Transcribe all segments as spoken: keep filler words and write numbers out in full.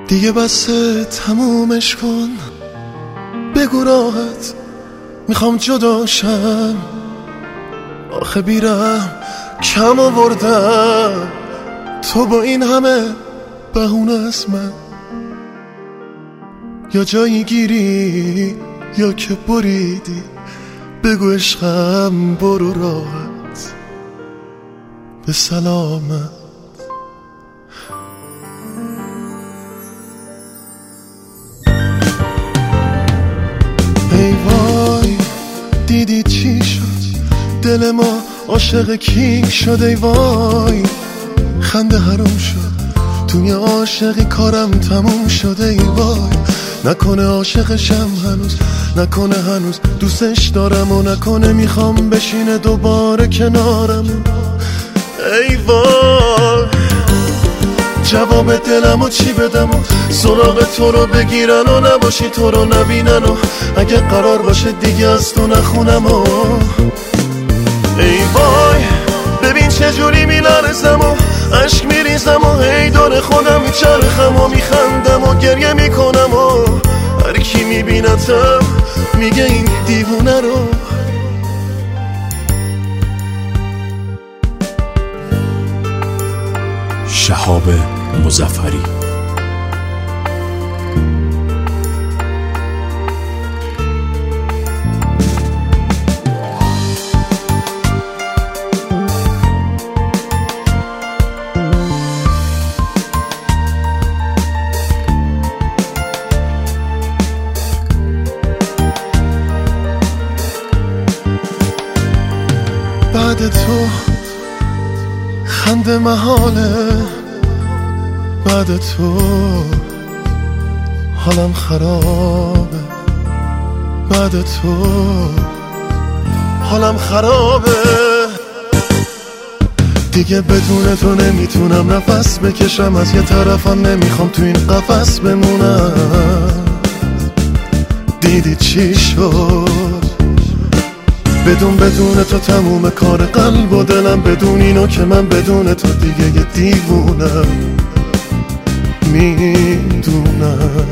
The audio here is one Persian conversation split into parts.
دیگه بسه تمومش کن، بگو راحت میخوام جداشم. آخه بیرم کم آوردم، تو با این همه بهونه از من یا جایی گیری یا که بریدی. بگو عشقم برو راحت به سلامت. ای وای دیدی چی شد، دل ما عاشق کینگ شد. ای وای خنده حروم شد، توی عاشقی کارم تموم شد. ای وای نکنه عاشقشم هنوز، نکنه هنوز دوستش دارم و نکنه میخوام بشینه دوباره کنارم. ای وای جواب دلم و چی بدم و سراغ تو رو بگیرن و نباشی تو رو نبینن و اگه قرار باشه دیگه از تو نخونم و ای وای ببین چجوری میلرزم و عشق میریزم و هی دور خودم میچرخم و میخندم و گریه میکنم و هر کی میبینتم میگه این دیوونه رو. شهاب مظفری. بعد تو خنده محاله، بعد تو حالم خرابه، بعد تو حالم خرابه. دیگه بدون تو نمیتونم نفس بکشم، از یه طرفم نمیخوام تو این قفس بمونم. دیدی چی شد بدون بدون تو تموم کار قلب و دلم، بدون اینو که من بدون تو دیگه یه دیوونم میدونم.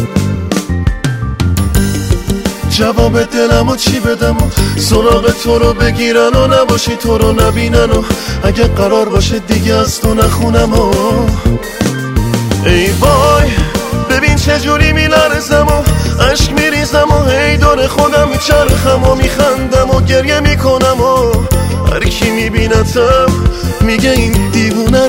جواب دلم و چی بدم و سراغ تو رو بگیرن و نباشی تو رو نبینن و اگه قرار باشه دیگه از تو نخونم و ای وای ببین چجوری میلرزم و عشق میریزم و هی دور خودم میچرخم و میخندم و گریه میکنم و هر کی میبینتم میگه این دیوونه